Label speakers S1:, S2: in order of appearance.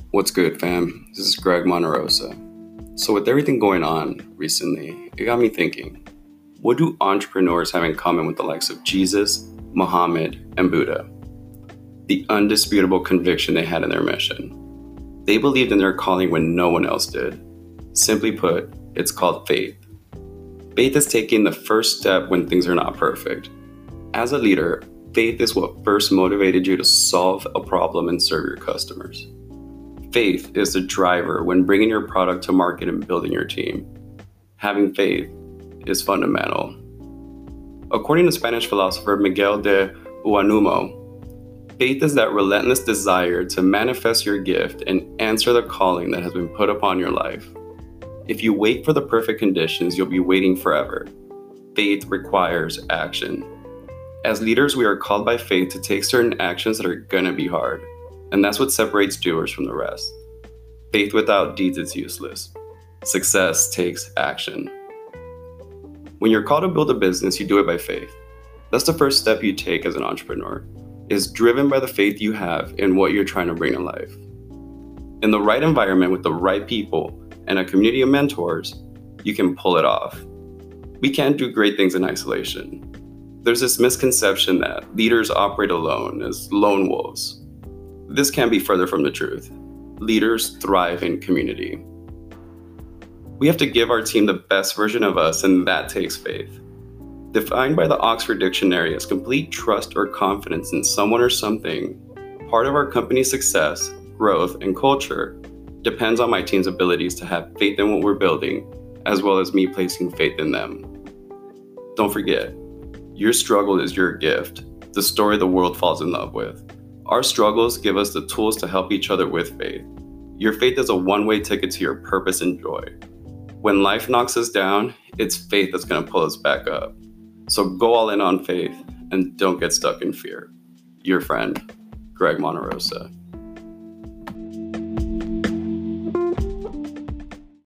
S1: What's good, fam? This is Greg Monterosa. So, with everything going on recently, it got me thinking, what do entrepreneurs have in common with the likes of Jesus, Muhammad, and Buddha? The undisputable conviction they had in their mission. They believed in their calling when no one else did. Simply put, it's called faith. Faith is taking the first step when things are not perfect. As a leader, faith is what first motivated you to solve a problem and serve your customers. Faith is the driver when bringing your product to market and building your team. Having faith is fundamental. According to Spanish philosopher Miguel de Unamuno, faith is that relentless desire to manifest your gift and answer the calling that has been put upon your life. If you wait for the perfect conditions, you'll be waiting forever. Faith requires action. As leaders, we are called by faith to take certain actions that are gonna be hard. And that's what separates doers from the rest. Faith without deeds is useless. Success takes action. When you're called to build a business, you do it by faith. That's the first step you take as an entrepreneur. It's driven by the faith you have in what you're trying to bring to life. In the right environment with the right people and a community of mentors, you can pull it off. We can't do great things in isolation. There's this misconception that leaders operate alone as lone wolves. This can't be further from the truth. Leaders thrive in community. We have to give our team the best version of us, and that takes faith. Defined by the Oxford Dictionary as complete trust or confidence in someone or something, part of our company's success, growth, and culture depends on my team's abilities to have faith in what we're building, as well as me placing faith in them. Don't forget, your struggle is your gift, the story the world falls in love with. Our struggles give us the tools to help each other with faith. Your faith is a one-way ticket to your purpose and joy. When life knocks us down, it's faith that's going to pull us back up. So go all in on faith and don't get stuck in fear. Your friend, Greg Monterosa.